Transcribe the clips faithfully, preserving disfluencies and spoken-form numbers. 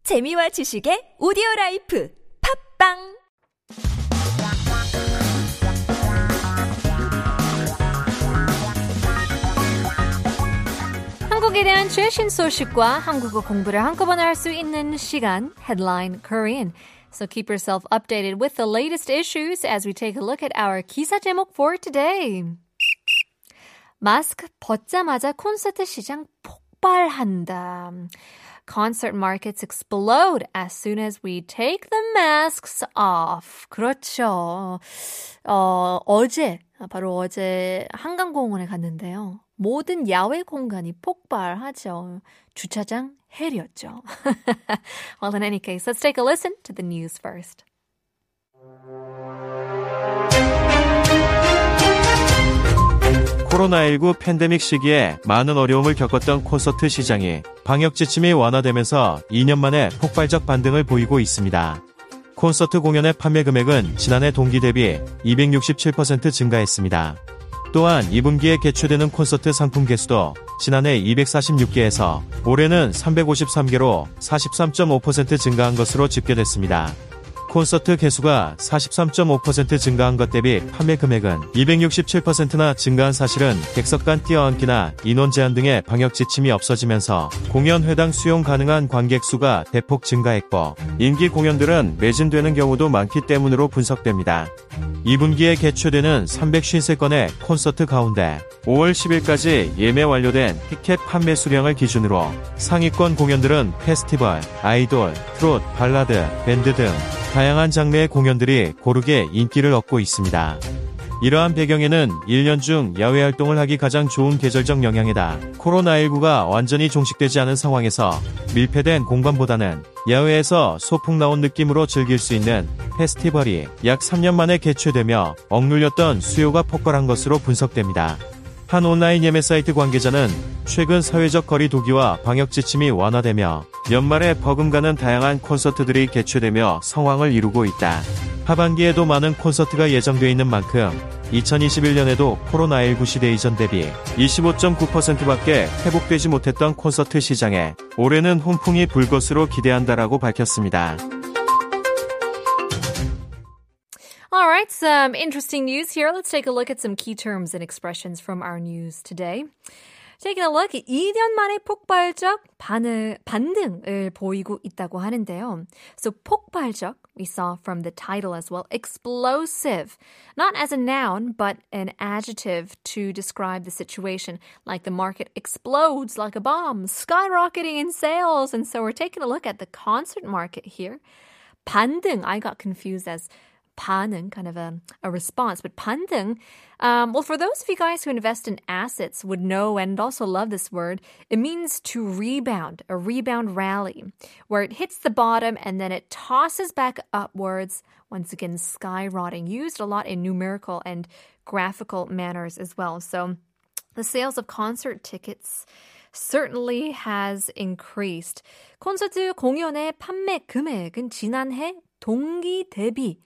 재미와 지식의 오디오라이프 팝빵 한국에 대한 최신 소식과 한국어 공부를 한꺼번에 할 수 있는 시간, Headline Korean. So keep yourself updated with the latest issues as we take a look at our 기사 제목 for today. 마스크 벗자마자 콘서트 시장 폭발한다. Concert markets explode as soon as we take the masks off. 그렇죠. 어, 어제, 바로 어제 한강공원에 갔는데요. 모든 야외 공간이 폭발하죠. 주차장 헬이었죠. Well, in any case, let's take a listen to the news first. 코로나십구 팬데믹 시기에 많은 어려움을 겪었던 콘서트 시장이 방역 지침이 완화되면서 이 년 만에 폭발적 반등을 보이고 있습니다. 콘서트 공연의 판매 금액은 지난해 동기 대비 이백육십칠 퍼센트 증가했습니다. 또한 이 분기에 개최되는 콘서트 상품 개수도 지난해 이백사십육 개에서 올해는 삼백오십삼 개로 사십삼 점 오 퍼센트 증가한 것으로 집계됐습니다. 콘서트 개수가 사십삼 점 오 퍼센트 증가한 것 대비 판매 금액은 이백육십칠 퍼센트나 증가한 사실은 객석 간 뛰어앉기나 인원 제한 등의 방역 지침이 없어지면서 공연 회당 수용 가능한 관객 수가 대폭 증가했고 인기 공연들은 매진되는 경우도 많기 때문으로 분석됩니다. 이 분기에 개최되는 삼백오십세 건의 콘서트 가운데 오월 십일까지 예매 완료된 티켓 판매 수량을 기준으로 상위권 공연들은 페스티벌, 아이돌, 트롯, 발라드, 밴드 등 다양한 장르의 공연들이 고르게 인기를 얻고 있습니다. 이러한 배경에는 일 년 중 야외 활동을 하기 가장 좋은 계절적 영향이다. 코로나십구가 완전히 종식되지 않은 상황에서 밀폐된 공간보다는 야외에서 소풍 나온 느낌으로 즐길 수 있는 페스티벌이 약 삼 년 만에 개최되며 억눌렸던 수요가 폭발한 것으로 분석됩니다. 한 온라인 예매 사이트 관계자는 최근 사회적 거리 두기와 방역 지침이 완화되며 연말에 버금가는 다양한 콘서트들이 개최되며 성황을 이루고 있다. 하반기에도 많은 콘서트가 예정돼 있는 만큼 이천이십일 년에도 코로나십구 시대 이전 대비 이십오 점 구 퍼센트밖에 회복되지 못했던 콘서트 시장에 올해는 훈풍이 불 것으로 기대한다라고 밝혔습니다. All right, some interesting news here. Let's take a look at some key terms and expressions from our news today. Taking a look, 이 년 만에 폭발적 반응, 반등을 보이고 있다고 하는데요. So 폭발적, we saw from the title as well, explosive. Not as a noun, but an adjective to describe the situation. Like the market explodes like a bomb, skyrocketing in sales. And so we're taking a look at the concert market here. 반등, I got confused as 반응, kind of a, a response. But 반등, um, well, for those of you guys who invest in assets would know and also love this word, it means to rebound, a rebound rally, where it hits the bottom and then it tosses back upwards, once again, skyrocketing, used a lot in numerical and graphical manners as well. So the sales of concert tickets certainly has increased. 콘서트 공연의 판매 금액은 지난해 동기 대비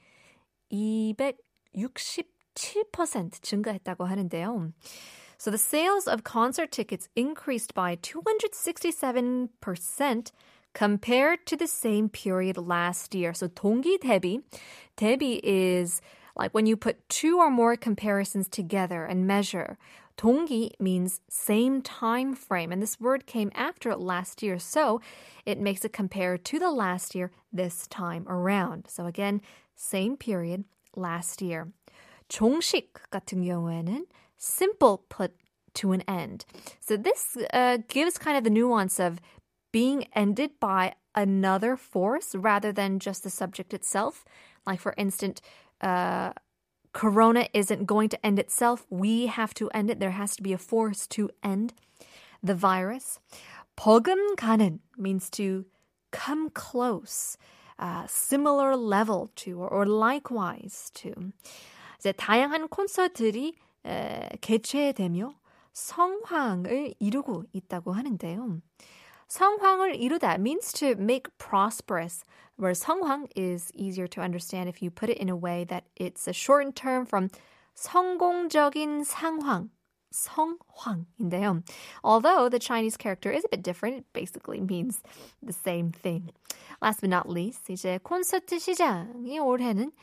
이백육십칠 퍼센트 증가했다고 하는데요. So the sales of concert tickets increased by two hundred sixty-seven percent compared to the same period last year. So 동기 대비, 대비 is like when you put two or more comparisons together and measure. 동기 means same time frame, and this word came after last year, so it makes it compare to the last year this time around. So again, same period last year. 종식 같은 경우에는 simple put to an end. So this uh, gives kind of the nuance of being ended by another force rather than just the subject itself. Like for instance, uh, Corona isn't going to end itself. We have to end it. There has to be a force to end the virus. 버금가는 means to come close, uh, similar level to, or, or likewise to. 이제 다양한 콘서트들이 에, 개최되며 성황을 이루고 있다고 하는데요. 성황을 이루다 means to make prosperous, where 성황 is easier to understand if you put it in a way that it's a shortened term from 성공적인 상황, 성황인데요. Although the Chinese character is a bit different, it basically means the same thing. Last but not least, 이제 콘서트 시장이 올해는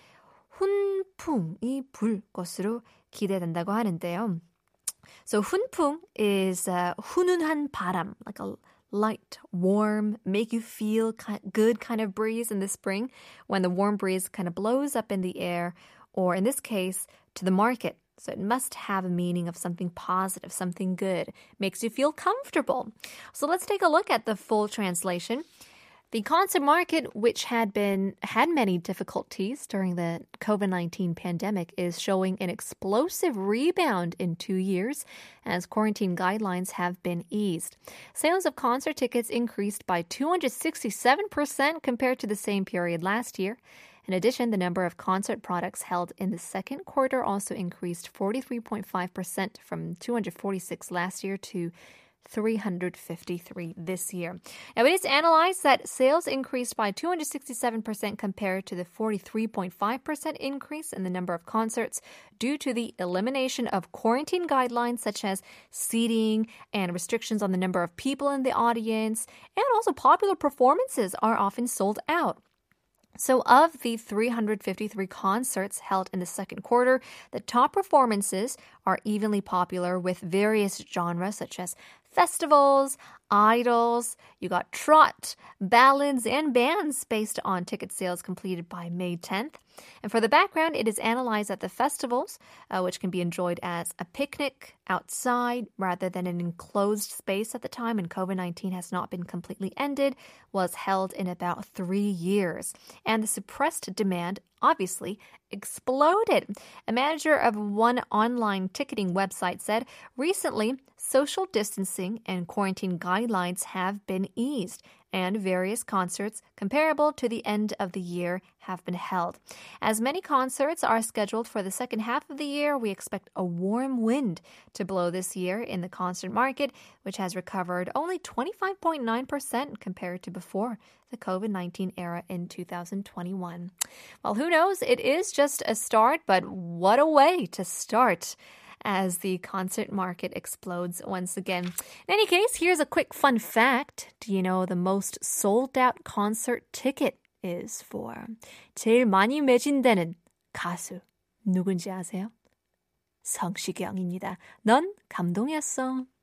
훈풍이 불 것으로 기대된다고 하는데요. So 훈풍 is uh, 훈훈한 바람, like a light, warm, make you feel good kind of breeze in the spring when the warm breeze kind of blows up in the air, or in this case, to the market. So it must have a meaning of something positive, something good, makes you feel comfortable. So let's take a look at the full translation. The concert market, which had been had many difficulties during the covid nineteen pandemic, is showing an explosive rebound in two years as quarantine guidelines have been eased. Sales of concert tickets increased by two hundred sixty-seven percent compared to the same period last year. In addition, the number of concert products held in the second quarter also increased forty-three point five percent from two hundred forty-six last year to three hundred fifty-three this year. Now, it is analyzed that sales increased by two hundred sixty-seven percent compared to the forty-three point five percent increase in the number of concerts due to the elimination of quarantine guidelines such as seating and restrictions on the number of people in the audience, and also popular performances are often sold out. So of the three hundred fifty-three concerts held in the second quarter, the top performances are evenly popular with various genres such as festivals, idols, you got trot, ballads, and bands based on ticket sales completed by May tenth. And for the background, it is analyzed that the festivals, uh, which can be enjoyed as a picnic outside rather than an enclosed space at the time, and covid nineteen has not been completely ended, was held in about three years. And the suppressed demand obviously exploded. A manager of one online ticketing website said, recently, social distancing and quarantine guidelines have been eased, and various concerts comparable to the end of the year have been held. As many concerts are scheduled for the second half of the year, we expect a warm wind to blow this year in the concert market, which has recovered only twenty-five point nine percent compared to before the covid nineteen era in two thousand twenty-one. Well, who knows? It is just a start, but what a way to start as the concert market explodes once again. In any case, here's a quick fun fact. Do you know the most sold out concert ticket is for? 제일 많이 매진되는 가수 누군지 아세요? 성시경입니다. 넌 감동이었어.